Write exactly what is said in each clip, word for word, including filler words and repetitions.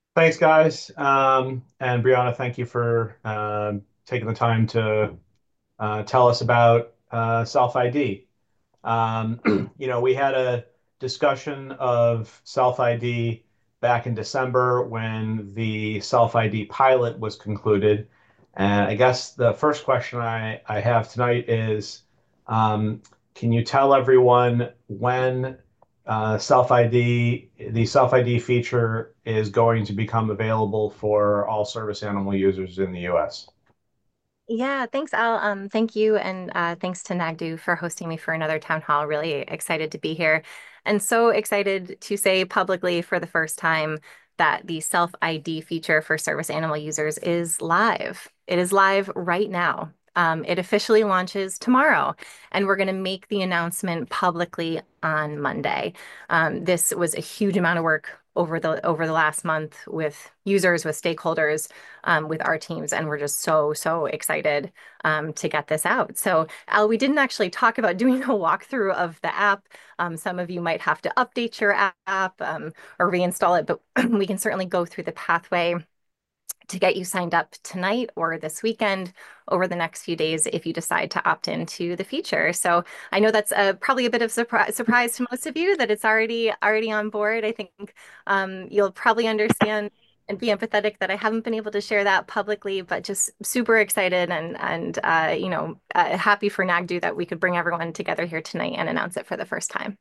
Thanks, guys. Um, and Brianna, thank you for um, taking the time to uh, tell us about uh, self I D. Um, you know, we had a discussion of self I D back in December when the self I D pilot was concluded. And I guess the first question I, I have tonight is, um, can you tell everyone when uh, self I D, the self I D feature is going to become available for all service animal users in the U S? Yeah, thanks, Al. Um, thank you, and uh, thanks to Nagdu for hosting me for another town hall. Really excited to be here, and so excited to say publicly for the first time that the self I D feature for service animal users is live. It is live right now. Um, it officially launches tomorrow, and we're going to make the announcement publicly on Monday. Um, this was a huge amount of work over the over the last month with users, with stakeholders, um, with our teams, and we're just so, so excited um, to get this out. So, Al, we didn't actually talk about doing a walkthrough of the app. Um, some of you might have to update your app um, or reinstall it, but we can certainly go through the pathway to get you signed up tonight or this weekend over the next few days if you decide to opt into the feature. So I know that's uh, probably a bit of surprise surprise to most of you that it's already already on board. I think um, you'll probably understand and be empathetic that I haven't been able to share that publicly, but just super excited and and uh, you know uh, happy for Nagdu that we could bring everyone together here tonight and announce it for the first time.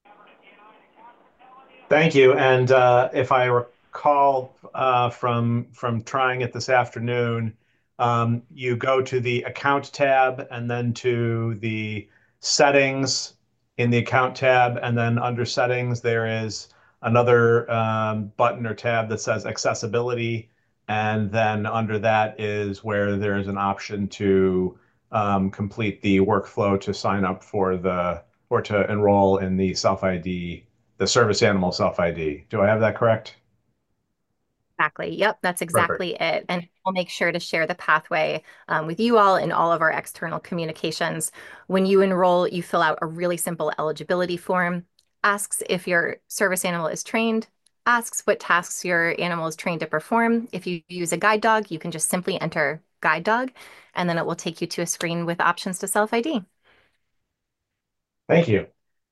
Thank you. And uh, if I recall uh, from from trying it this afternoon, um, you go to the account tab and then to the settings in the account tab, and then under settings there is another um, button or tab that says accessibility, and then under that is where there is an option to um, complete the workflow to sign up for the or to enroll in the self I D, the service animal self I D. Do I have that correct? Exactly. Yep, that's Perfect. exactly it. And we'll make sure to share the pathway um, with you all in all of our external communications. When you enroll, you fill out a really simple eligibility form, asks if your service animal is trained, asks what tasks your animal is trained to perform. If you use a guide dog, you can just simply enter guide dog, and then it will take you to a screen with options to self I D. Thank you.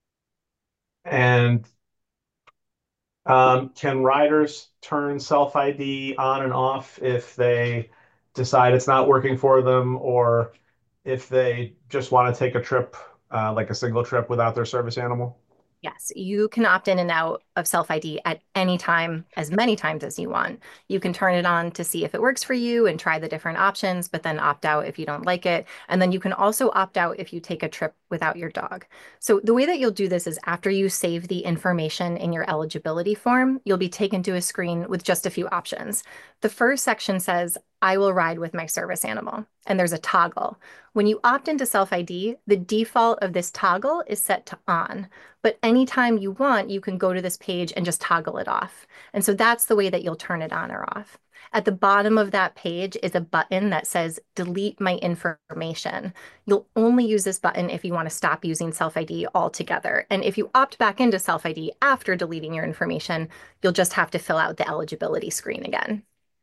And um, can riders turn self I D on and off if they decide it's not working for them, or if they just want to take a trip, uh, like a single trip without their service animal? Yes, you can opt in and out of self I D at any time, as many times as you want. You can turn it on to see if it works for you and try the different options, but then opt out if you don't like it. And then you can also opt out if you take a trip without your dog. So the way that you'll do this is after you save the information in your eligibility form, you'll be taken to a screen with just a few options. The first section says, I will ride with my service animal, and there's a toggle. When you opt into self I D, the default of this toggle is set to on. But anytime you want, you can go to this page and just toggle it off. And so that's the way that you'll turn it on or off. At the bottom of that page is a button that says delete my information. You'll only use this button if you want to stop using self I D altogether. And if you opt back into self I D after deleting your information, you'll just have to fill out the eligibility screen again.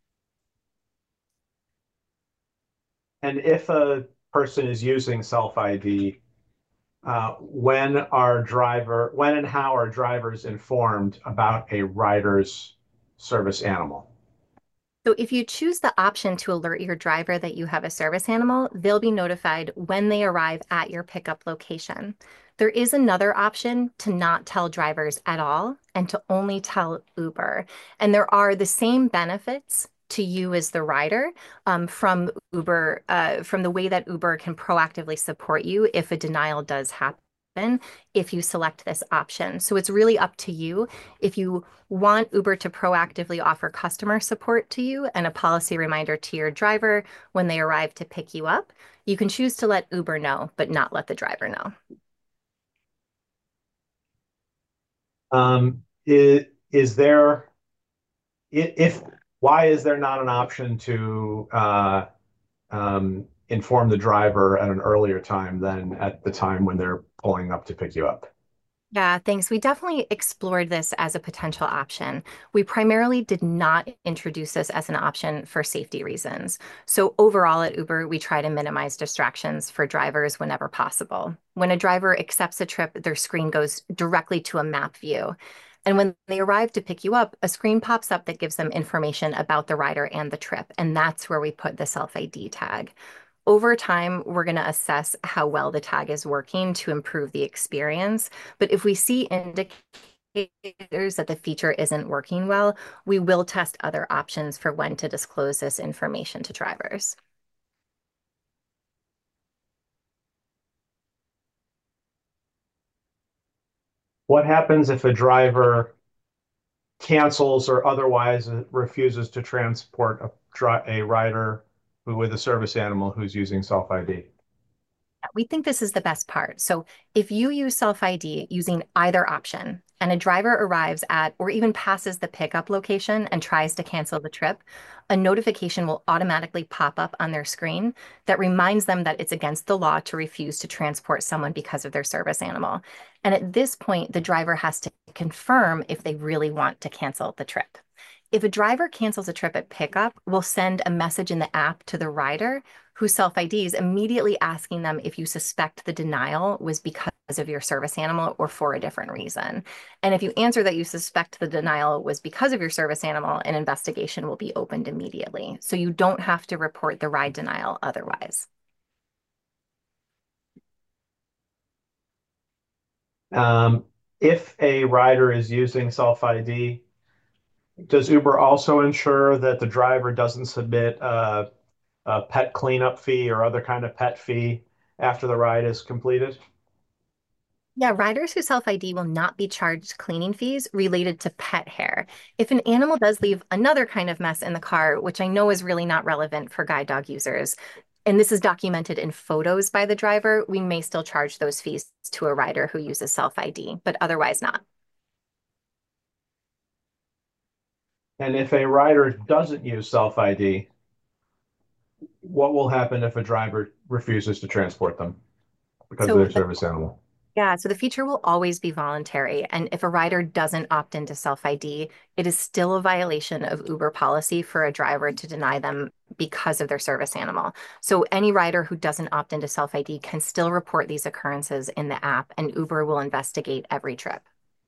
And if a person is using self I D, uh, when are driver, when and how are drivers informed about a rider's service animal? So if you choose the option to alert your driver that you have a service animal, they'll be notified when they arrive at your pickup location. There is another option to not tell drivers at all and to only tell Uber. And there are the same benefits to you as the rider um, from Uber, uh, from the way that Uber can proactively support you if a denial does happen. If you select this option. So it's really up to you if you want Uber to proactively offer customer support to you and a policy reminder to your driver when they arrive to pick you up. You can choose to let Uber know, but not let the driver know. Um, is, is there if why is there not an option to uh, um, inform the driver at an earlier time than at the time when they're pulling up to pick you up? Yeah, thanks. We definitely explored this as a potential option. We primarily did not introduce this as an option for safety reasons. So, overall at Uber, we try to minimize distractions for drivers whenever possible. When a driver accepts a trip, their screen goes directly to a map view. And when they arrive to pick you up, a screen pops up that gives them information about the rider and the trip. And that's where we put the self I D tag. Over time, we're going to assess how well the tag is working to improve the experience. But if we see indicators that the feature isn't working well, we will test other options for when to disclose this information to drivers. What happens if a driver cancels or otherwise refuses to transport a, a rider who, with a service animal who's using self I D? We think this is the best part. So if you use self I D using either option and a driver arrives at or even passes the pickup location and tries to cancel the trip, a notification will automatically pop up on their screen that reminds them that it's against the law to refuse to transport someone because of their service animal. And at this point, the driver has to confirm if they really want to cancel the trip. If a driver cancels a trip at pickup, we'll send a message in the app to the rider who self I Ds, immediately asking them if you suspect the denial was because of your service animal or for a different reason. And if you answer that you suspect the denial was because of your service animal, an investigation will be opened immediately. So you don't have to report the ride denial otherwise. Um, if a rider is using self I D, does Uber also ensure that the driver doesn't submit a, a pet cleanup fee or other kind of pet fee after the ride is completed? Yeah, riders who self I D will not be charged cleaning fees related to pet hair. If an animal does leave another kind of mess in the car, which I know is really not relevant for guide dog users, and this is documented in photos by the driver, we may still charge those fees to a rider who uses self I D, but otherwise not. And if a rider doesn't use self I D, what will happen if a driver refuses to transport them because of So their service animal? yeah, so the feature will always be voluntary. And if a rider doesn't opt into self I D, it is still a violation of Uber policy for a driver to deny them because of their service animal. So any rider who doesn't opt into self I D can still report these occurrences in the app, and Uber will investigate every trip.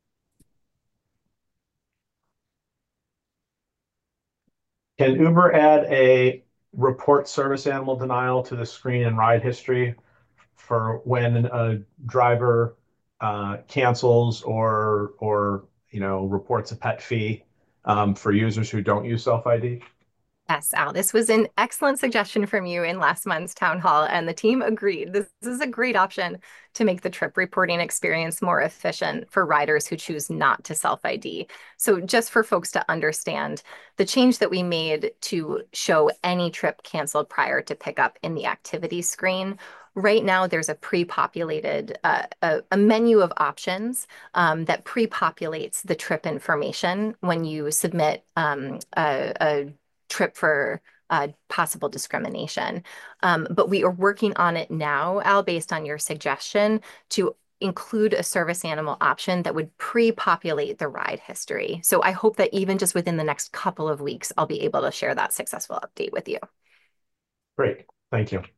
Can Uber add a report service animal denial to the screen and ride history for when a driver uh, cancels or or you know reports a pet fee um, for users who don't use self I D? Yes, Al, this was an excellent suggestion from you in last month's town hall, and the team agreed. This, this is a great option to make the trip reporting experience more efficient for riders who choose not to self I D. So, just for folks to understand, the change that we made to show any trip canceled prior to pickup in the activity screen. Right now, there's a pre-populated uh, a, a menu of options um, that pre-populates the trip information when you submit um, a, a trip for uh, possible discrimination. Um, but we are working on it now, Al, based on your suggestion, to include a service animal option that would pre-populate the ride history. So I hope that even just within the next couple of weeks, I'll be able to share that successful update with you. Great, thank you.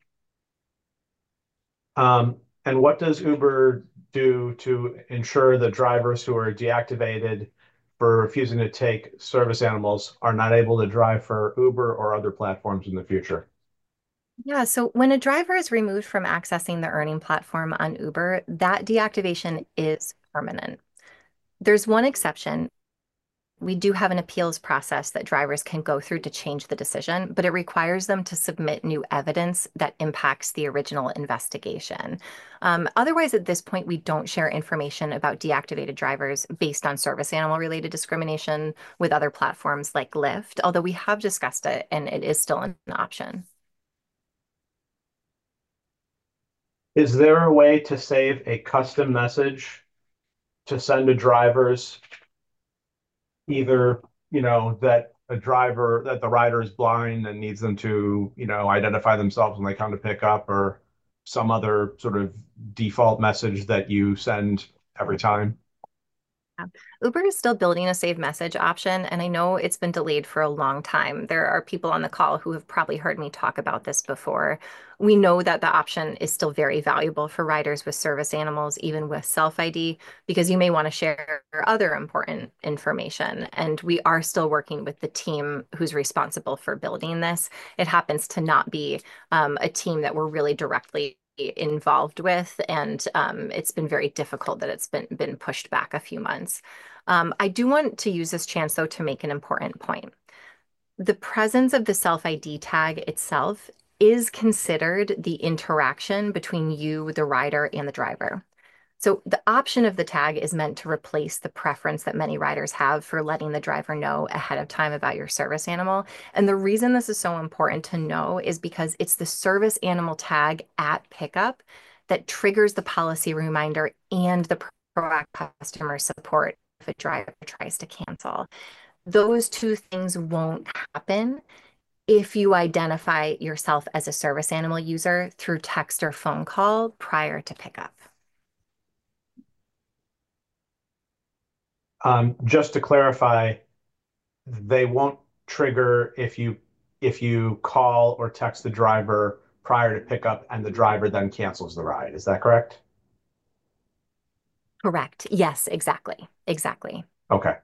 Um, and what does Uber do to ensure that drivers who are deactivated for refusing to take service animals are not able to drive for Uber or other platforms in the future? Yeah, so when a driver is removed from accessing the earning platform on Uber, that deactivation is permanent. There's one exception. We do have an appeals process that drivers can go through to change the decision, but it requires them to submit new evidence that impacts the original investigation. Um, otherwise, at this point, we don't share information about deactivated drivers based on service animal related discrimination with other platforms like Lyft, although we have discussed it and it is still an option. Is there a way to save a custom message to send to drivers, either, you know, that a driver, that the rider is blind and needs them to, you know, identify themselves when they come to pick up, or some other sort of default message that you send every time? Yeah. Uber is still building a save message option, and I know it's been delayed for a long time. There are people on the call who have probably heard me talk about this before. We know that the option is still very valuable for riders with service animals, even with self I D, because you may want to share other important information. And we are still working with the team who's responsible for building this. It happens to not be um, a team that we're really directly involved with, and um, it's been very difficult that it's been been pushed back a few months. Um, I do want to use this chance though to make an important point. The presence of the self I D tag itself is considered the interaction between you, the rider, and the driver. So the option of the tag is meant to replace the preference that many riders have for letting the driver know ahead of time about your service animal. And the reason this is so important to know is because it's the service animal tag at pickup that triggers the policy reminder and the proactive customer support if a driver tries to cancel. Those two things won't happen if you identify yourself as a service animal user through text or phone call prior to pickup. Um, just to clarify, they won't trigger if you if you call or text the driver prior to pickup and the driver then cancels the ride. Is that correct? Correct. Yes, exactly. Exactly. Okay.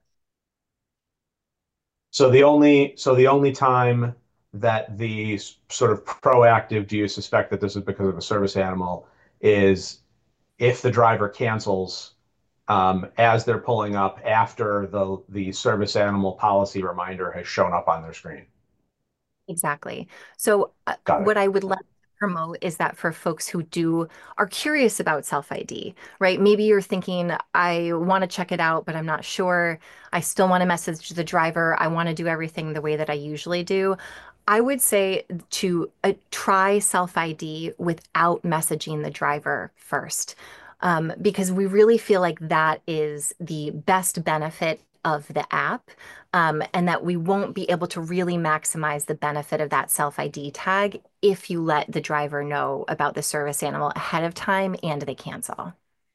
So the only so the only time that the sort of proactive, do you suspect that this is because of a service animal, is if the driver cancels um, as they're pulling up after the the service animal policy reminder has shown up on their screen. Exactly. So, uh, Got it. what I would like to promote is that for folks who do are curious about self I D, right? Maybe you're thinking, I want to check it out, but I'm not sure. I still want to message the driver. I want to do everything the way that I usually do. I would say to uh, try self I D without messaging the driver first, um, because we really feel like that is the best benefit of the app, um, and that we won't be able to really maximize the benefit of that self I D tag if you let the driver know about the service animal ahead of time and they cancel.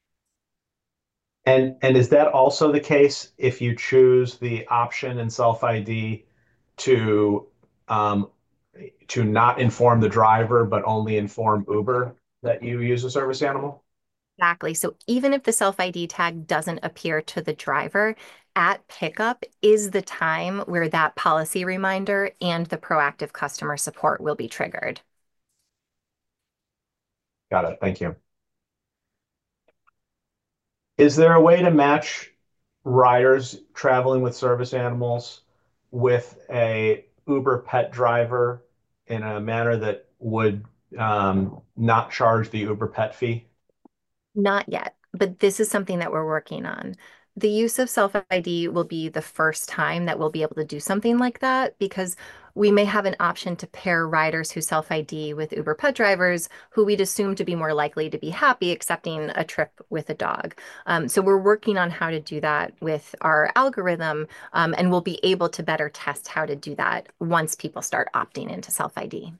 And and is that also the case if you choose the option in self I D to um, to not inform the driver, but only inform Uber that you use a service animal? Exactly. So even if the self I D tag doesn't appear to the driver, at pickup is the time where that policy reminder and the proactive customer support will be triggered. Got it. Thank you. Is there a way to match riders traveling with service animals with a Uber pet driver in a manner that would um, not charge the Uber pet fee? Not yet, but this is something that we're working on. The use of self I D will be the first time that we'll be able to do something like that because we may have an option to pair riders who self I D with Uber pet drivers who we'd assume to be more likely to be happy accepting a trip with a dog. Um, so we're working on how to do that with our algorithm, um, and we'll be able to better test how to do that once people start opting into self I D.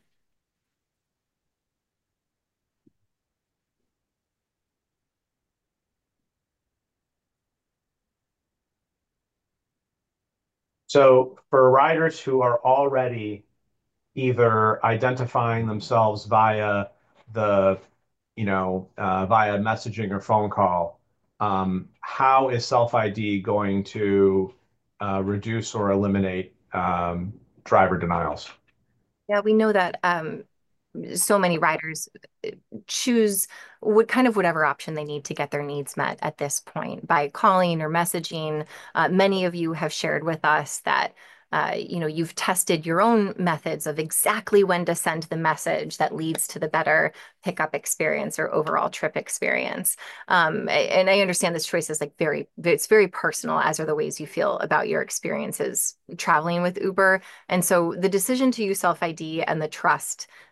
So for riders who are already either identifying themselves via the, you know, uh, via messaging or phone call, um, how is self I D going to uh, reduce or eliminate um, driver denials? Yeah, we know that um, so many riders uh, choose what kind of whatever option they need to get their needs met at this point by calling or messaging. Uh, many of you have shared with us that uh, you know you've tested your own methods of exactly when to send the message that leads to the better pickup experience or overall trip experience. Um, and I understand this choice is like very, it's very personal, as are the ways you feel about your experiences traveling with Uber. And so the decision to use self I D and the trust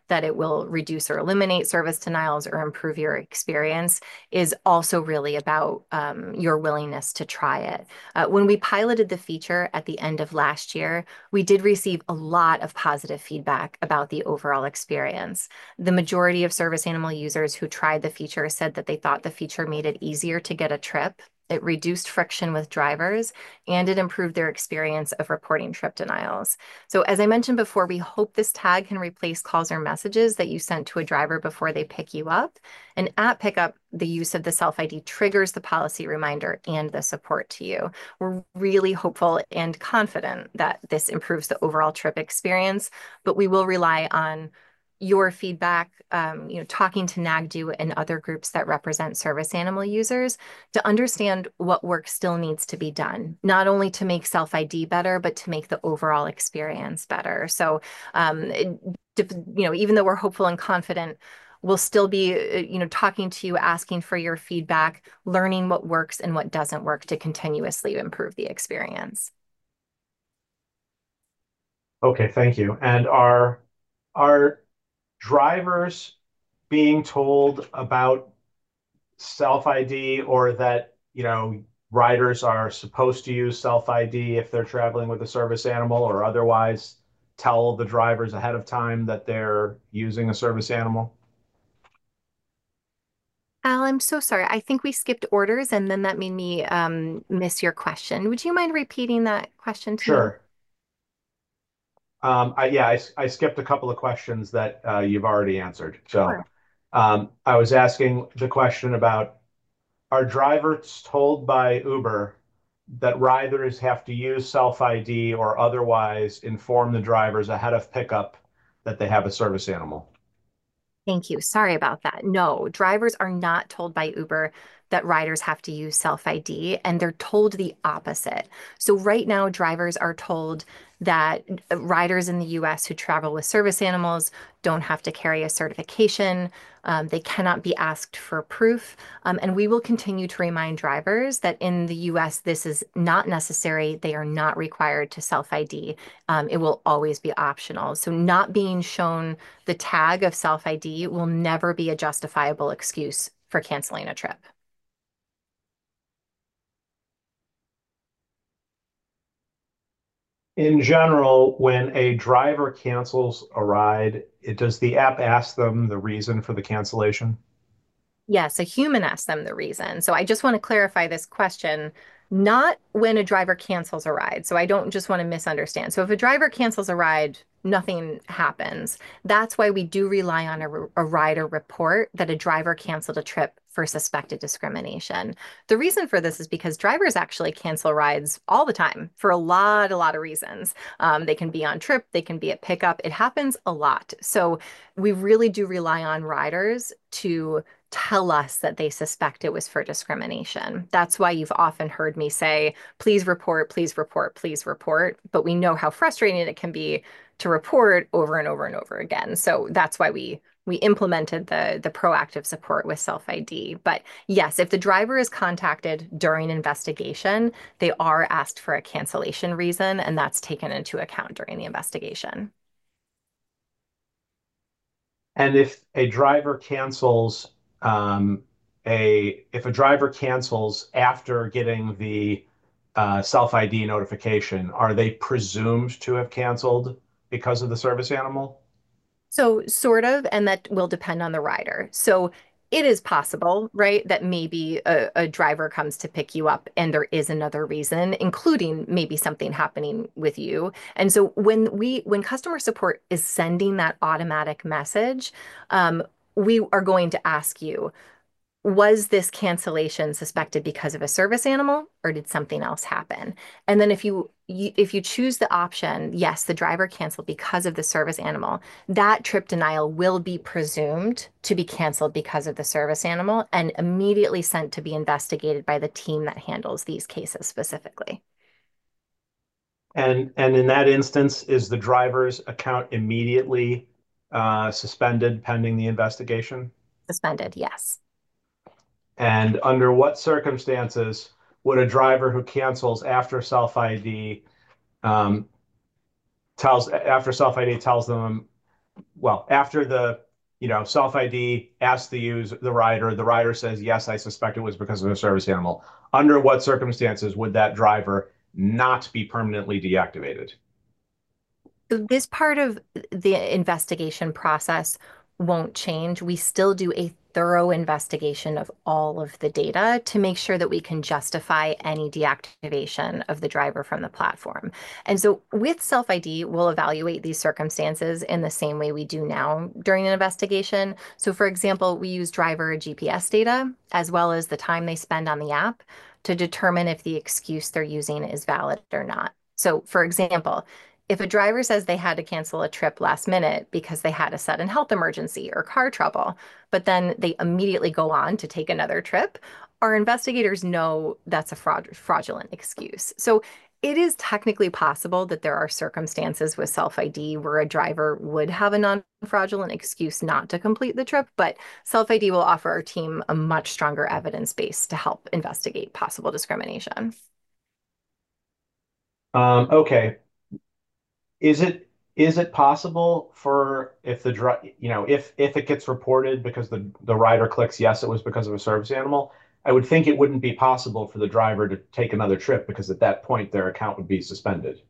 that it will reduce or eliminate service denials or improve your experience is also really about um, your willingness to try it. Uh, when we piloted the feature at the end of last year, we did receive a lot of positive feedback about the overall experience. The majority of service animal users who tried the feature said that they thought the feature made it easier to get a trip. It reduced friction with drivers, and it improved their experience of reporting trip denials. So as I mentioned before, we hope this tag can replace calls or messages that you sent to a driver before they pick you up. And at pickup, the use of the self I D triggers the policy reminder and the support to you. We're really hopeful and confident that this improves the overall trip experience, but we will rely on your feedback, um, you know, talking to NAGDU and other groups that represent service animal users to understand what work still needs to be done, not only to make self I D better, but to make the overall experience better. So, um, it, you know, even though we're hopeful and confident, we'll still be, uh, you know, talking to you, asking for your feedback, learning what works and what doesn't work to continuously improve the experience. Okay, thank you. And are are drivers being told about self I D or that, you know, riders are supposed to use self I D if they're traveling with a service animal or otherwise tell the drivers ahead of time that they're using a service animal? Al, I'm so sorry. I think we skipped orders and then that made me um, miss your question. Would you mind repeating that question to me? Sure. Um, I, yeah, I, I skipped a couple of questions that uh, you've already answered. So Sure. um, I was asking the question about, are drivers told by Uber that riders have to use self I D or otherwise inform the drivers ahead of pickup that they have a service animal? Thank you. Sorry about that. No, drivers are not told by Uber that riders have to use self I D, and they're told the opposite. So, right now, drivers are told that riders in the U S who travel with service animals don't have to carry a certification. Um, they cannot be asked for proof. Um, and we will continue to remind drivers that in the U S, this is not necessary. They are not required to self I D. Um, it will always be optional. So, not being shown the tag of self I D will never be a justifiable excuse for canceling a trip. In general, when a driver cancels a ride, it, does the app ask them the reason for the cancellation? Yes, a human asks them the reason. So I just want to clarify this question, not when a driver cancels a ride. So I don't just want to misunderstand. So if a driver cancels a ride, nothing happens. That's why we do rely on a, a rider report that a driver canceled a trip for suspected discrimination. The reason for this is because drivers actually cancel rides all the time for a lot, a lot of reasons. Um, they can be on trip, they can be at pickup. It happens a lot. So we really do rely on riders to tell us that they suspect it was for discrimination. That's why you've often heard me say, please report, please report, please report. But we know how frustrating it can be to report over and over and over again. So that's why we we implemented the the proactive support with self I D. But yes, if the driver is contacted during investigation, they are asked for a cancellation reason, and that's taken into account during the investigation. And if a driver cancels um, a if a driver cancels after getting the uh, self I D notification, are they presumed to have canceled because of the service animal? So, sort of, and that will depend on the rider. So, it is possible, right, that maybe a, a driver comes to pick you up and there is another reason, including maybe something happening with you. And so, when we, when customer support is sending that automatic message, um, we are going to ask you, was this cancellation suspected because of a service animal or did something else happen? And then if you, you if you choose the option, yes, the driver canceled because of the service animal, that trip denial will be presumed to be canceled because of the service animal and immediately sent to be investigated by the team that handles these cases specifically. And and in that instance, is the driver's account immediately uh, suspended pending the investigation? Suspended, yes. And under what circumstances would a driver who cancels after self I D um, tells after self I D tells them well, after the, you know, self I D asks the user, the rider, the rider says, yes, I suspect it was because of a service animal. Under what circumstances would that driver not be permanently deactivated? So this part of the investigation process won't change. We still do a thorough investigation of all of the data to make sure that we can justify any deactivation of the driver from the platform. And so with Self I D, we'll evaluate these circumstances in the same way we do now during an investigation. So for example, we use driver G P S data as well as the time they spend on the app to determine if the excuse they're using is valid or not. So for example, if a driver says they had to cancel a trip last minute because they had a sudden health emergency or car trouble, but then they immediately go on to take another trip, our investigators know that's a fraud fraudulent excuse. So it is technically possible that there are circumstances with self I D where a driver would have a non-fraudulent excuse not to complete the trip, but self I D will offer our team a much stronger evidence base to help investigate possible discrimination. Um, okay. Is it is it possible for if the dri you know if if it gets reported because the the rider clicks yes it was because of a service animal, I would think it wouldn't be possible for the driver to take another trip because at that point their account would be suspended.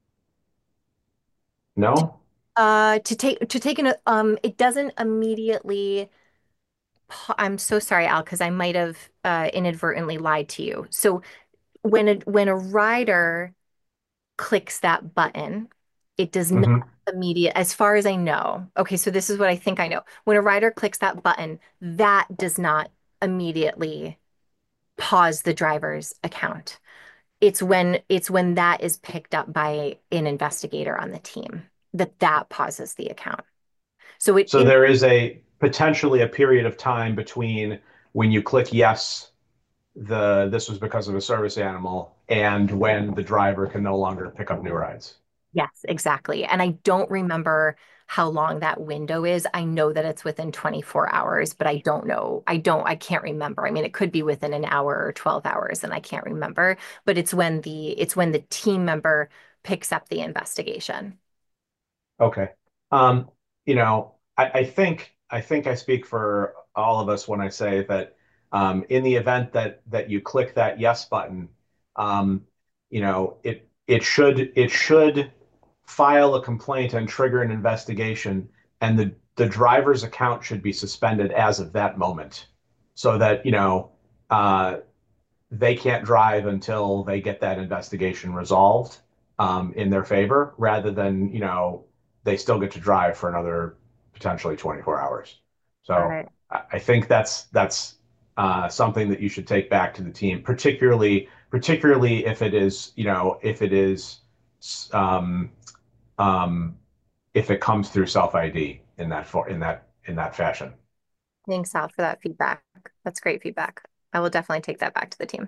No? Uh, to take to take an um, it doesn't immediately. I'm so sorry, Al, because I might have uh, inadvertently lied to you. So when a when a rider clicks that button, it does not Hmm. immediate, as far as I know. Okay, so this is what I think I know. When a rider clicks that button, that does not immediately pause the driver's account. It's when it's when that is picked up by an investigator on the team that that pauses the account. So it So in there is a potentially a period of time between when you click yes, the this was because of a service animal, and when the driver can no longer pick up new rides. Yes, exactly. And I don't remember how long that window is. I know that it's within twenty-four hours, but I don't know. I don't, I can't remember. I mean, it could be within an hour or twelve hours and I can't remember, but it's when the it's when the team member picks up the investigation. Okay. Um, you know, I, I think I think I speak for all of us when I say that um, in the event that that you click that yes button, um, you know, it it should it should file a complaint and trigger an investigation, and the the driver's account should be suspended as of that moment, so that you know uh, they can't drive until they get that investigation resolved um, in their favor, rather than, you know, they still get to drive for another potentially twenty-four hours. Got So it. I, I think that's that's uh, something that you should take back to the team, particularly particularly if it is, you know, if it is um, um, if it comes through self I D in that for in that in that fashion. Thanks, Al, for that feedback. That's great feedback. I will definitely take that back to the team.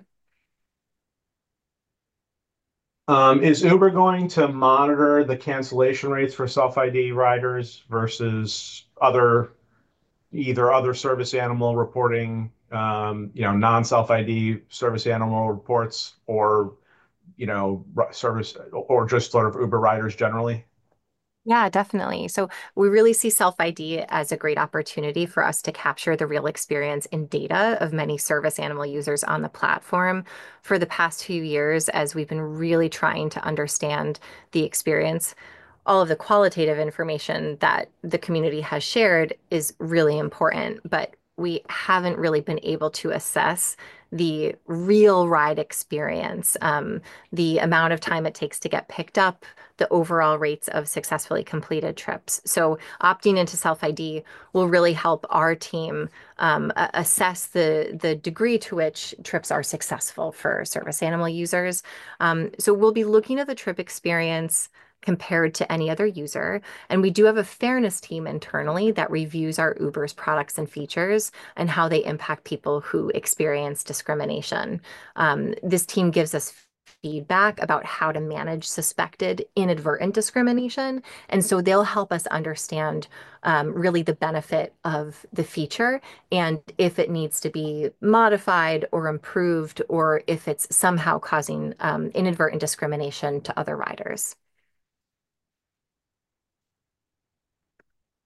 Um, is Uber going to monitor the cancellation rates for self I D riders versus other either other service animal reporting, um, you know, non-self I D service animal reports, or you know, service or just sort of Uber riders generally? Yeah, definitely. So we really see self I D as a great opportunity for us to capture the real experience and data of many service animal users on the platform. For the past few years, as we've been really trying to understand the experience, all of the qualitative information that the community has shared is really important, but we haven't really been able to assess the real ride experience, um, the amount of time it takes to get picked up, the overall rates of successfully completed trips. So opting into self I D will really help our team um, assess the the degree to which trips are successful for service animal users. Um, so we'll be looking at the trip experience compared to any other user. And we do have a fairness team internally that reviews our Uber's products and features and how they impact people who experience discrimination. Um, this team gives us feedback about how to manage suspected inadvertent discrimination. And so they'll help us understand um, really the benefit of the feature and if it needs to be modified or improved, or if it's somehow causing um, inadvertent discrimination to other riders.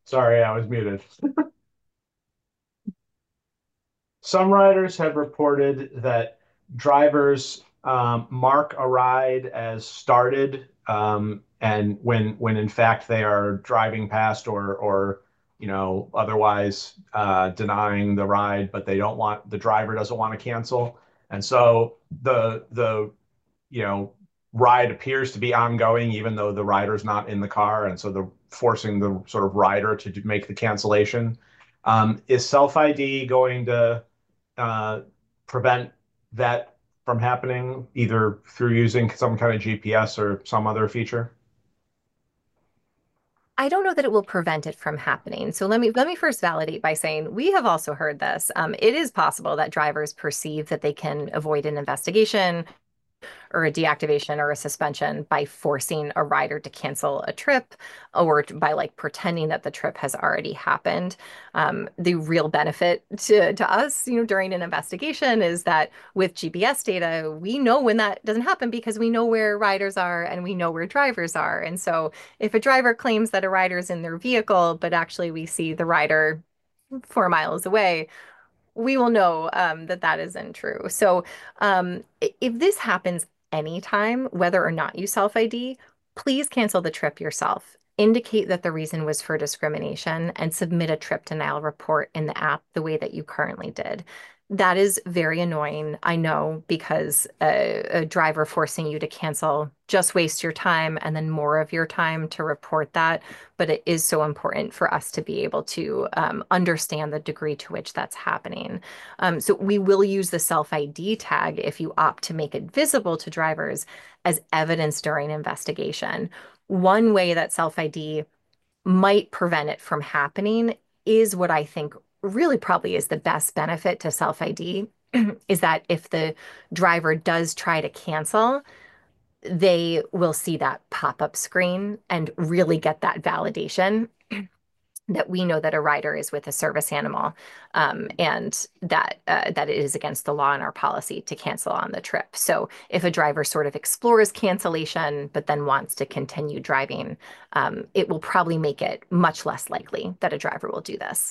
Sorry, I was muted. Some riders have reported that drivers um, mark a ride as started, um, and when when in fact they are driving past or or you know otherwise uh, denying the ride, but they don't want the driver doesn't want to cancel, and so the the you know ride appears to be ongoing even though the rider's not in the car, and so the forcing the sort of rider to make the cancellation. Um, is self I D going to uh, prevent that from happening, either through using some kind of G P S or some other feature? I don't know that it will prevent it from happening. So let me let me first validate by saying we have also heard this. Um, it is possible that drivers perceive that they can avoid an investigation or a deactivation or a suspension by forcing a rider to cancel a trip or by like pretending that the trip has already happened. Um, the real benefit to, to us, you know, during an investigation is that with G P S data, we know when that doesn't happen because we know where riders are and we know where drivers are. And so if a driver claims that a rider is in their vehicle, but actually we see the rider four miles away, we will know um, that that isn't true. So um, if this happens anytime, whether or not you self I D, please cancel the trip yourself. Indicate that the reason was for discrimination and submit a trip denial report in the app the way that you currently did. That is very annoying, I know, because a, a driver forcing you to cancel just wastes your time and then more of your time to report that. But it is so important for us to be able to um, understand the degree to which that's happening. Um, so we will use the self I D tag if you opt to make it visible to drivers as evidence during investigation. One way that self I D might prevent it from happening is what I think really probably is the best benefit to self I D is that if the driver does try to cancel, they will see that pop-up screen and really get that validation that we know that a rider is with a service animal, um, and that uh, that it is against the law in our policy to cancel on the trip. So if a driver sort of explores cancellation but then wants to continue driving, um, it will probably make it much less likely that a driver will do this.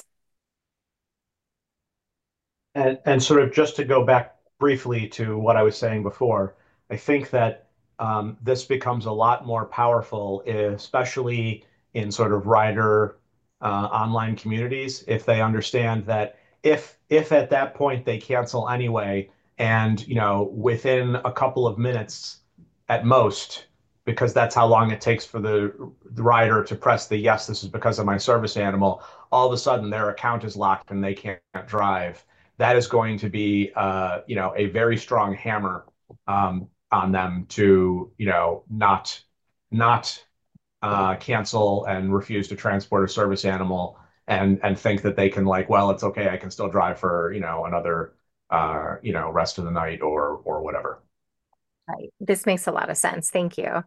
And and sort of just to go back briefly to what I was saying before, I think that um, this becomes a lot more powerful, especially in sort of rider uh, online communities, if they understand that if if at that point they cancel anyway, and you know within a couple of minutes at most, because that's how long it takes for the, the rider to press the yes, this is because of my service animal, all of a sudden their account is locked and they can't drive. That is going to be, uh, you know, a very strong hammer um, on them to, you know, not not uh, cancel and refuse to transport a service animal and and think that they can like, well, it's okay, I can still drive for, you know, another, uh, you know, rest of the night or or whatever. Right. This makes a lot of sense. Thank you.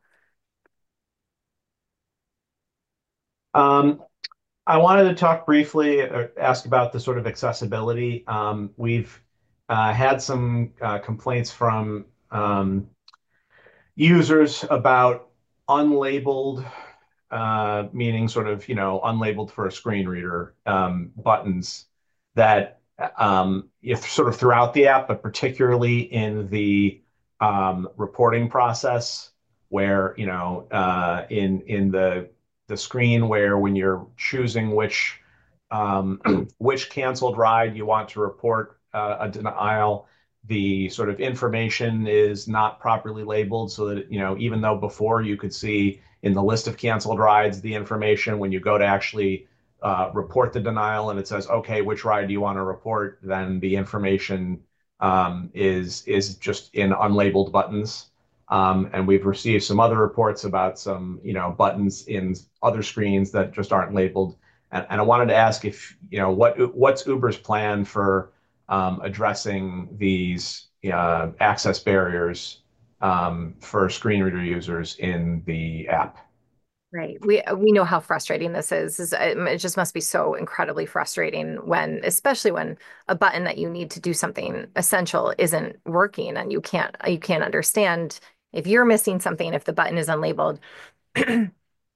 Um, I wanted to talk briefly, uh, ask about the sort of accessibility. Um, we've uh, had some uh, complaints from um, users about unlabeled, uh, meaning sort of, you know, unlabeled for a screen reader um, buttons that um, if sort of throughout the app, but particularly in the um, reporting process, where you know, uh, in in the the screen where when you're choosing which um, which canceled ride you want to report uh, a denial, the sort of information is not properly labeled so that, you know, even though before you could see in the list of canceled rides the information, when you go to actually uh, report the denial and it says, okay, which ride do you want to report, then the information um, is is just in unlabeled buttons. Um, and we've received some other reports about some, you know, buttons in other screens that just aren't labeled. And, and I wanted to ask if, you know, what what's Uber's plan for um, addressing these uh, access barriers um, for screen reader users in the app. Right. We we know how frustrating this is. Is- It just must be so incredibly frustrating when, especially when a button that you need to do something essential isn't working and you can't you can't understand if you're missing something if the button is unlabeled.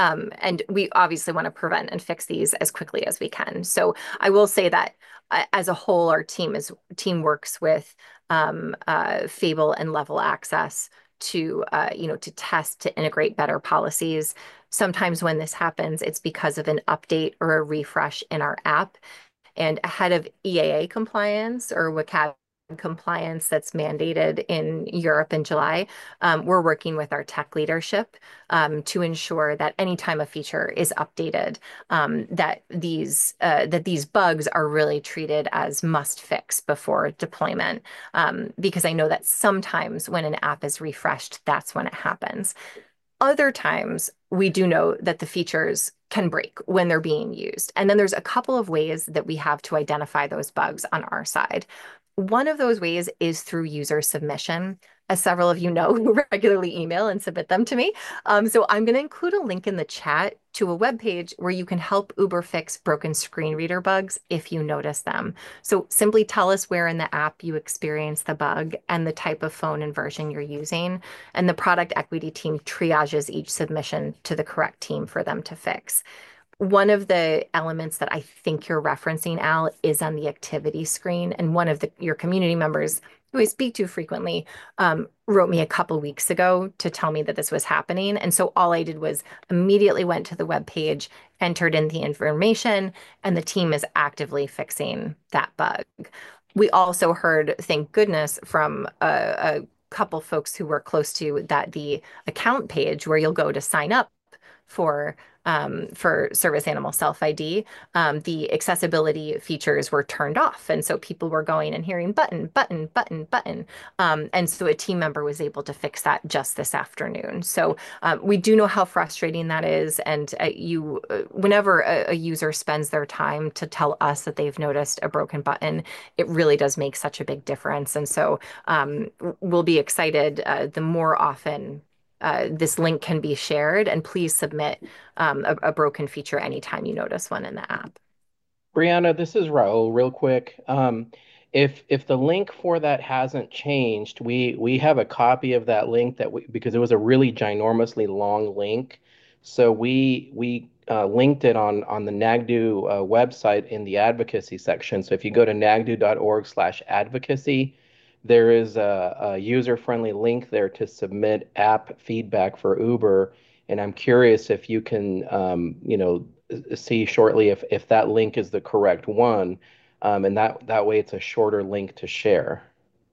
Um, and we obviously want to prevent and fix these as quickly as we can. So I will say that uh, as a whole, our team is team works with um, uh, Fable and Level Access to uh, you know to test to integrate better policies. Sometimes when this happens, it's because of an update or a refresh in our app. And ahead of E A A compliance or WCAG compliance that's mandated in Europe in July, um, we're working with our tech leadership um, to ensure that anytime a feature is updated, um, that these uh, that these bugs are really treated as must fix before deployment. Um, because I know that sometimes when an app is refreshed, that's when it happens. Other times, we do know that the features can break when they're being used. And then there's a couple of ways that we have to identify those bugs on our side. One of those ways is through user submission, as several of you know who regularly email and submit them to me. Um, so I'm going to include a link in the chat to a web page where you can help Uber fix broken screen reader bugs if you notice them. So simply tell us where in the app you experience the bug and the type of phone and version you're using, and the product equity team triages each submission to the correct team for them to fix. One of the elements that I think you're referencing, Al, is on the activity screen. And one of the, your community members who I speak to frequently um, wrote me a couple weeks ago to tell me that this was happening. And so all I did was immediately went to the web page, entered in the information, and the team is actively fixing that bug. We also heard, thank goodness, from a, a couple folks who were close to that the account page where you'll go to sign up for um, for Service Animal Self I D, um, the accessibility features were turned off. And so people were going and hearing button, button, button, button. Um, and so a team member was able to fix that just this afternoon. So um, we do know how frustrating that is. And uh, you, uh, whenever a, a user spends their time to tell us that they've noticed a broken button, it really does make such a big difference. And so um, we'll be excited uh, the more often uh, this link can be shared, and please submit um, a, a broken feature anytime you notice one in the app. Brianna, this is Raul, real quick. Um, if if the link for that hasn't changed, we we have a copy of that link that we because it was a really ginormously long link. So we we uh, linked it on on the NAGDU uh, website in the advocacy section. So if you go to nagdu.org slash advocacy, there is a, a user-friendly link there to submit app feedback for Uber. And I'm curious if you can, um, you know, see shortly if if that link is the correct one, um, and that that way it's a shorter link to share.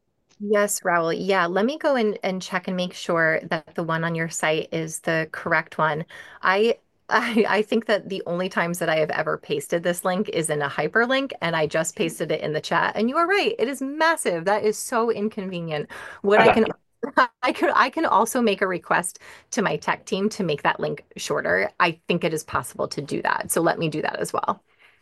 Yes, Raul. Yeah, let me go in and check and make sure that the one on your site is the correct one. I I, I think that the only times that I have ever pasted this link is in a hyperlink, and I just pasted it in the chat. And you are right, it is massive. That is so inconvenient. What I can I could I can also make a request to my tech team to make that link shorter. I think it is possible to do that. So let me do that as well.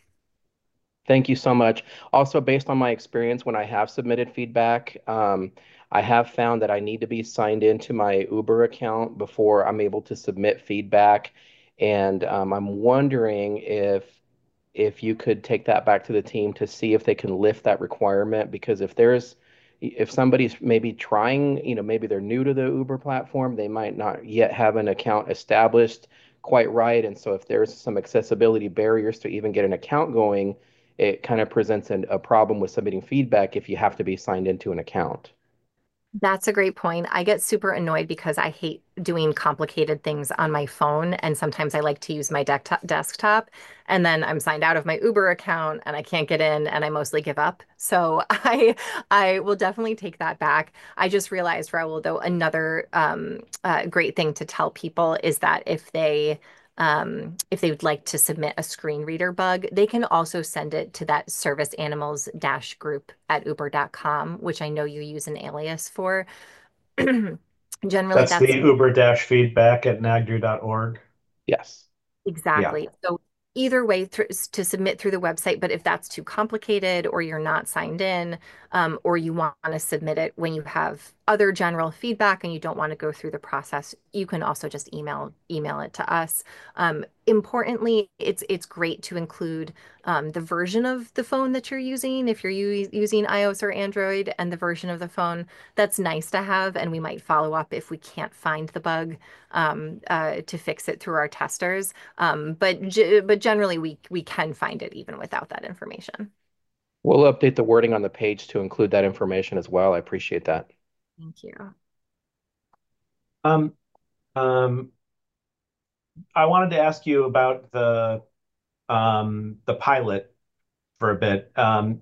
Thank you so much. Also, based on my experience when I have submitted feedback, um, I have found that I need to be signed into my Uber account before I'm able to submit feedback. And um, I'm wondering if if you could take that back to the team to see if they can lift that requirement, because if there's if somebody's maybe trying, you know, maybe they're new to the Uber platform, they might not yet have an account established quite right. And so if there's some accessibility barriers to even get an account going, it kind of presents an, a problem with submitting feedback if you have to be signed into an account. That's a great point. I get super annoyed because I hate doing complicated things on my phone. And sometimes I like to use my desktop desktop. And then I'm signed out of my Uber account and I can't get in and I mostly give up. So I I will definitely take that back. I just realized, Raul, though, another um, uh, great thing to tell people is that if they um, if they would like to submit a screen reader bug, they can also send it to that service animals dash group at uber dot com, which I know you use an alias for. Generally, That's the that's Uber dash feedback at nagdu dot org. Yes. Yeah. exactly. So either way through, to submit through the website, but if that's too complicated or you're not signed in, um, or you want to submit it when you have other general feedback and you don't want to go through the process, you can also just email email it to us. Um, importantly, it's it's great to include um, the version of the phone that you're using. If you're using iOS or Android, and the version of the phone, that's nice to have, and we might follow up if we can't find the bug um, uh, to fix it through our testers. Um, but but generally, we we can find it even without that information. We'll update the wording on the page to include that information as well. I appreciate that. Thank you. Um, um, I wanted to ask you about the um, the pilot for a bit. Um,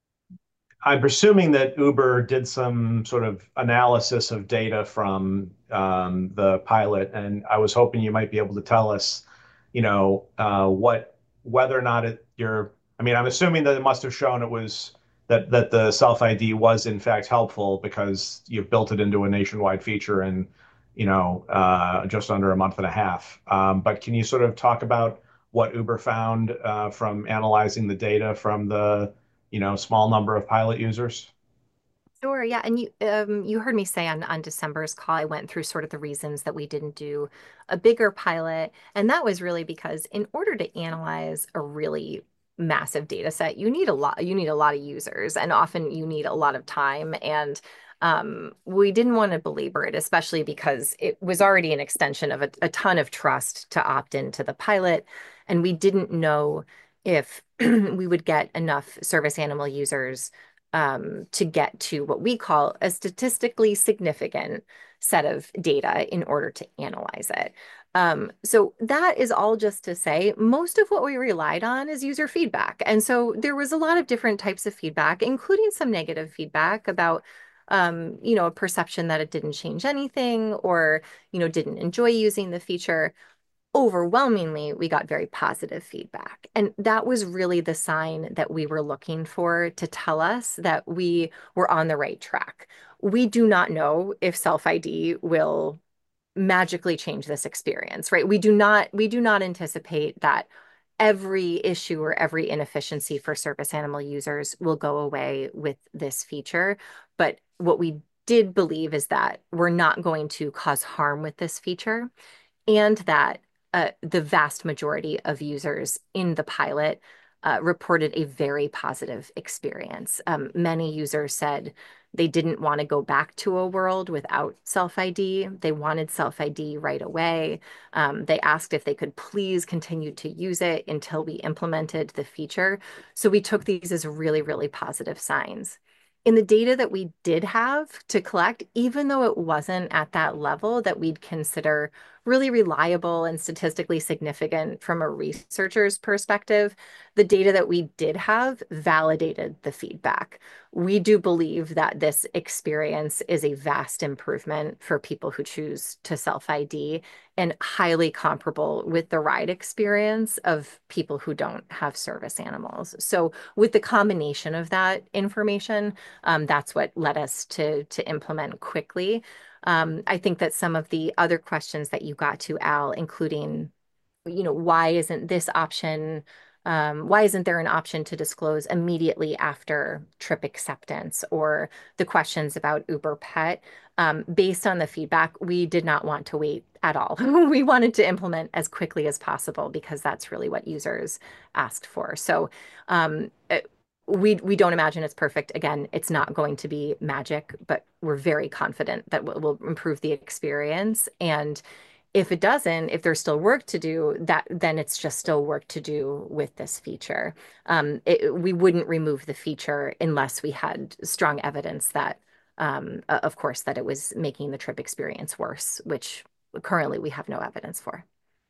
I'm presuming that Uber did some sort of analysis of data from um, the pilot, and I was hoping you might be able to tell us, you know, uh, what whether or not it you're. I mean, I'm assuming that it must have shown it was that that the self I D was in fact helpful because you've built it into a nationwide feature in, you know, uh, just under a month and a half. Um, but can you sort of talk about what Uber found uh, from analyzing the data from the you know, small number of pilot users? Sure, yeah. And you um you heard me say on on December's call, I went through sort of the reasons that we didn't do a bigger pilot. And that was really because in order to analyze a really massive data set, you need a lot, you need a lot of users, and often you need a lot of time. And um, we didn't want to belabor it, especially because it was already an extension of a, a ton of trust to opt into the pilot. And we didn't know if we would get enough service animal users um, to get to what we call a statistically significant set of data in order to analyze it. Um, so that is all just to say, most of what we relied on is user feedback. And so there was a lot of different types of feedback, including some negative feedback about, um, you know, a perception that it didn't change anything or, you know, didn't enjoy using the feature. Overwhelmingly, we got very positive feedback. And that was really the sign that we were looking for to tell us that we were on the right track. We do not know if self I D will magically change this experience, right? We do not we do not anticipate that every issue or every inefficiency for service animal users will go away with this feature. But what we did believe is that we're not going to cause harm with this feature, and that uh, the vast majority of users in the pilot uh, reported a very positive experience. Um, many users said they didn't want to go back to a world without self I D. They wanted self I D right away. Um, they asked if they could please continue to use it until we implemented the feature. So we took these as really, really positive signs. In the data that we did have to collect, even though it wasn't at that level that we'd consider really reliable and statistically significant from a researcher's perspective, the data that we did have validated the feedback. We do believe that this experience is a vast improvement for people who choose to self I D and highly comparable with the ride experience of people who don't have service animals. So with the combination of that information, um, that's what led us to, to implement quickly. Um, I think that some of the other questions that you got to, Al, including, you know, why isn't this option, um, why isn't there an option to disclose immediately after trip acceptance, or the questions about Uber Pet? Um, based on the feedback, we did not want to wait at all. We wanted to implement as quickly as possible because that's really what users asked for. So um, it, we we don't imagine it's perfect. Again, it's not going to be magic, but we're very confident that we'll, we'll improve the experience. And if it doesn't, if there's still work to do, that then it's just still work to do with this feature. Um, it, we wouldn't remove the feature unless we had strong evidence that, um, of course, that it was making the trip experience worse, which currently we have no evidence for.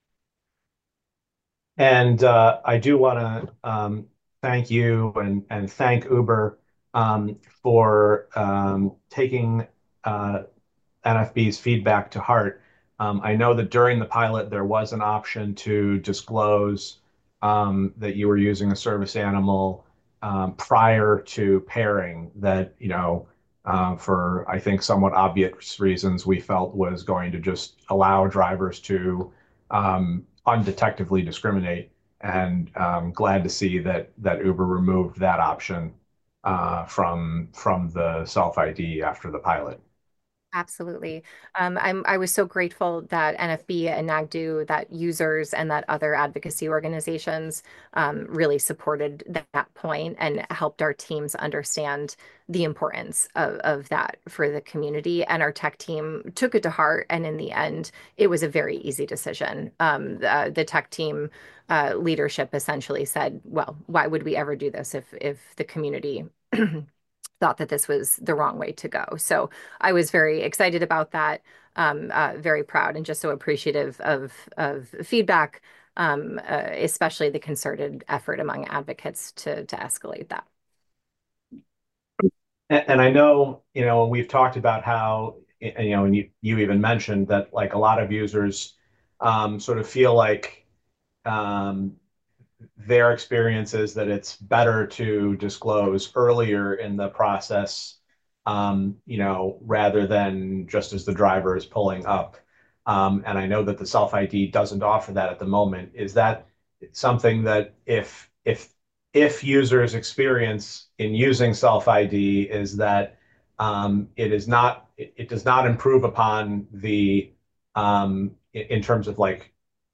And uh, I do want to um, thank you and, and thank Uber um, for um, taking uh, N F B's feedback to heart. Um, I know that during the pilot, there was an option to disclose um, that you were using a service animal um, prior to pairing that, you know, uh, for I think somewhat obvious reasons, we felt was going to just allow drivers to um, undetectively discriminate. And um, glad to see that that Uber removed that option uh, from from the self I D after the pilot. Absolutely. Um, I'm, I was so grateful that N F B and NAGDU, that users and that other advocacy organizations um, really supported that, that point and helped our teams understand the importance of, of that for the community. And our tech team took it to heart. And in the end, it was a very easy decision. Um, the, the tech team uh, leadership essentially said, well, why would we ever do this if, if the community thought that this was the wrong way to go. So I was very excited about that, um, uh, very proud, and just so appreciative of of feedback, um, uh, especially the concerted effort among advocates to to escalate that. And, and I know, you know, we've talked about how, you know, and you, you even mentioned that like a lot of users um, sort of feel like um, their experience is that it's better to disclose earlier in the process, um, you know, rather than just as the driver is pulling up. Um, and I know that the self I D doesn't offer that at the moment. Is that something that if if if users experience in using self I D is that um, it is not it, it does not improve upon the um, in, in terms of like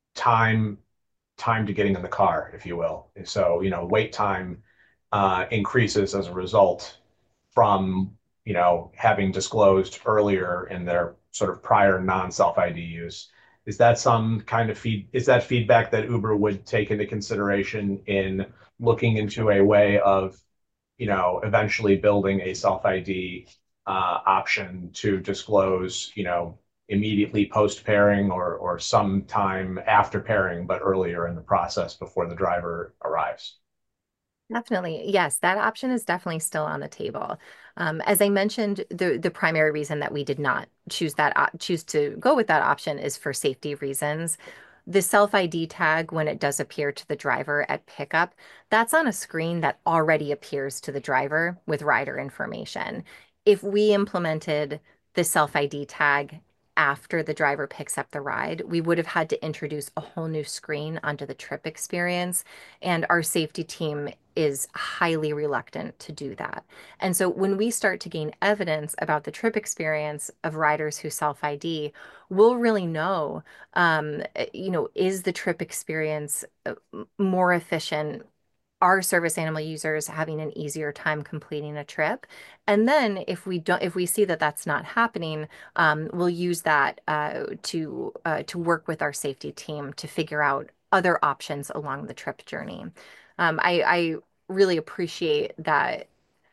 time time to getting in the car, if you will. So, you know, wait time uh, increases as a result from, you know, having disclosed earlier in their sort of prior non-self I D use. Is that some kind of feed, is that feedback that Uber would take into consideration in looking into a way of, you know, eventually building a self I D uh, option to disclose, you know, immediately post pairing or or sometime after pairing, but earlier in the process before the driver arrives? Definitely. Yes, that option is definitely still on the table. Um, as I mentioned, the the primary reason that we did not choose that op choose to go with that option is for safety reasons. The self I D tag, when it does appear to the driver at pickup, that's on a screen that already appears to the driver with rider information. If we implemented the self I D tag after the driver picks up the ride, we would have had to introduce a whole new screen onto the trip experience, and our safety team is highly reluctant to do that. And so when we start to gain evidence about the trip experience of riders who self I D, we'll really know, um, eh, you know, is the trip experience uh, more efficient? Are service animal users having an easier time completing a trip? And then if we don't, if we see that that's not happening, um, we'll use that uh, to uh, to work with our safety team to figure out other options along the trip journey. Um, I, I really appreciate that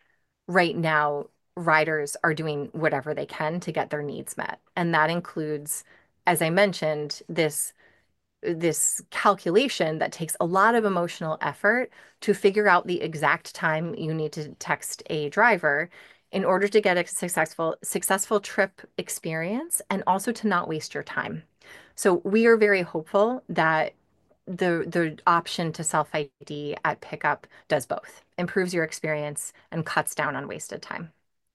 right now riders are doing whatever they can to get their needs met. And that includes, as I mentioned, this this calculation that takes a lot of emotional effort to figure out the exact time you need to text a driver in order to get a successful successful trip experience and also to not waste your time. So we are very hopeful that the the option to self I D at pickup does both, improves your experience and cuts down on wasted time.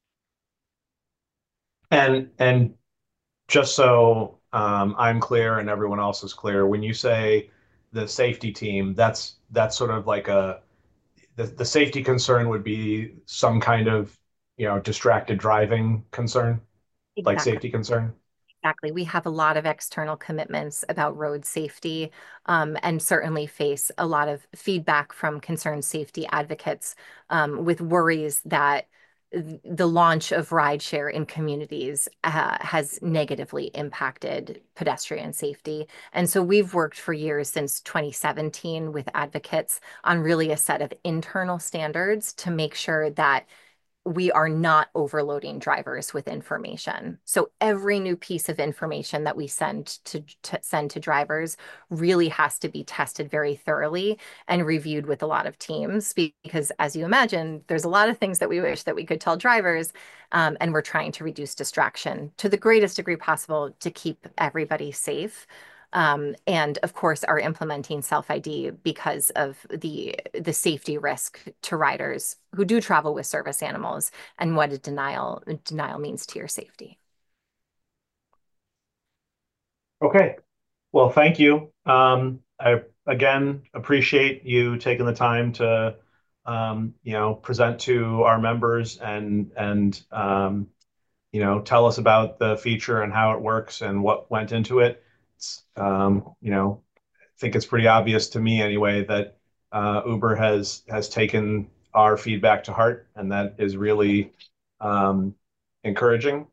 And and just so um, I'm clear and everyone else is clear, when you say the safety team, that's that's sort of like a the, the safety concern would be some kind of, you know, distracted driving concern, like Exactly. safety concern. Exactly. We have a lot of external commitments about road safety, um, and certainly face a lot of feedback from concerned safety advocates, um, with worries that the launch of rideshare in communities uh, has negatively impacted pedestrian safety. And so we've worked for years, since twenty seventeen, with advocates on really a set of internal standards to make sure that we are not overloading drivers with information. So every new piece of information that we send to, to, send to drivers really has to be tested very thoroughly and reviewed with a lot of teams, because as you imagine, there's a lot of things that we wish that we could tell drivers, um, and we're trying to reduce distraction to the greatest degree possible to keep everybody safe. Um, and of course, are implementing self I D because of the the safety risk to riders who do travel with service animals and what a denial denial means to your safety. Okay. Well, thank you. Um, I again appreciate you taking the time to, um, you know, present to our members and and um, you know, tell us about the feature and how it works and what went into it. It's, um, you know, I think it's pretty obvious to me anyway that uh, Uber has has taken our feedback to heart, and that is really um, encouraging.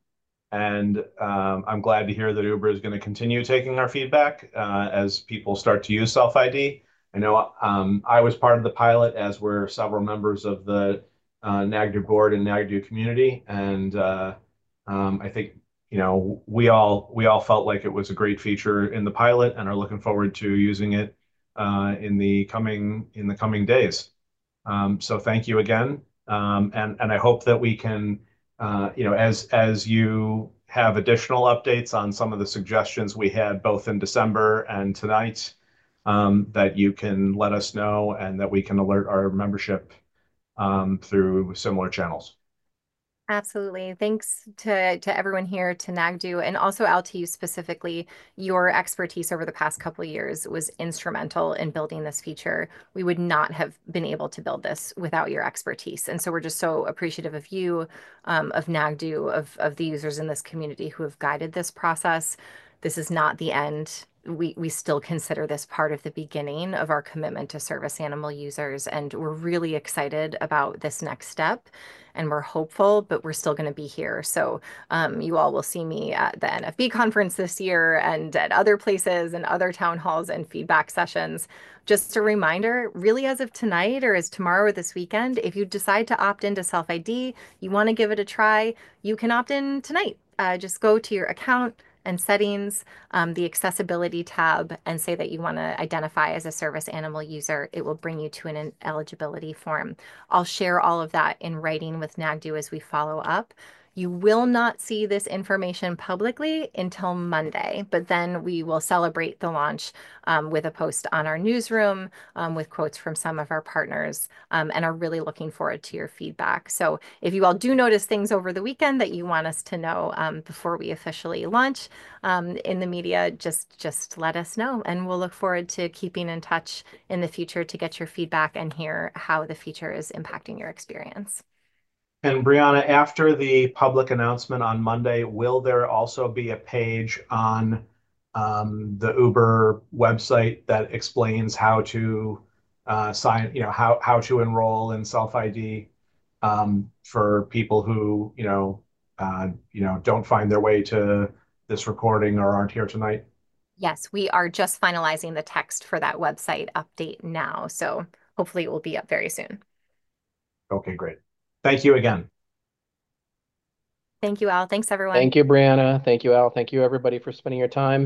And um, I'm glad to hear that Uber is going to continue taking our feedback uh, as people start to use Self I D. I know um, I was part of the pilot, as were several members of the uh, NAGDU board and NAGDU community, and uh, um, I think you know we all we all felt like it was a great feature in the pilot, and are looking forward to using it uh, in the coming in the coming days. Um, so thank you again, um, and and I hope that we can, uh, you know, as as you have additional updates on some of the suggestions we had both in December and tonight, um, that you can let us know and that we can alert our membership um, through similar channels. Absolutely. Thanks to, to everyone here, to NAGDU, and also Al, to you specifically. Your expertise over the past couple of years was instrumental in building this feature. We would not have been able to build this without your expertise. And so we're just so appreciative of you, um, of NAGDU, of, of the users in this community who have guided this process. This is not the end. We, we still consider this part of the beginning of our commitment to service animal users. And we're really excited about this next step. And we're hopeful, but we're still going to be here. So um, you all will see me at the N F B conference this year and at other places and other town halls and feedback sessions. Just a reminder, really as of tonight or as tomorrow or this weekend, if you decide to opt into Self I D, you want to give it a try, you can opt in tonight. Uh, just go to your account and settings, um, the accessibility tab, and say that you want to identify as a service animal user. It will bring you to an eligibility form. I'll share all of that in writing with NAGDU as we follow up. You will not see this information publicly until Monday, but then we will celebrate the launch um, with a post on our newsroom um, with quotes from some of our partners, um, and are really looking forward to your feedback. So if you all do notice things over the weekend that you want us to know um, before we officially launch um, in the media, just, just let us know, and we'll look forward to keeping in touch in the future to get your feedback and hear how the feature is impacting your experience. And Brianna, after the public announcement on Monday, will there also be a page on um, the Uber website that explains how to uh, sign, you know, how how to enroll in Self I D um, for people who, you know, uh, you know, don't find their way to this recording or aren't here tonight? Yes, we are just finalizing the text for that website update now, so hopefully it will be up very soon. Okay, great. Thank you again. Thank you, Al. Thanks, everyone. Thank you, Brianna. Thank you, Al. Thank you, everybody, for spending your time.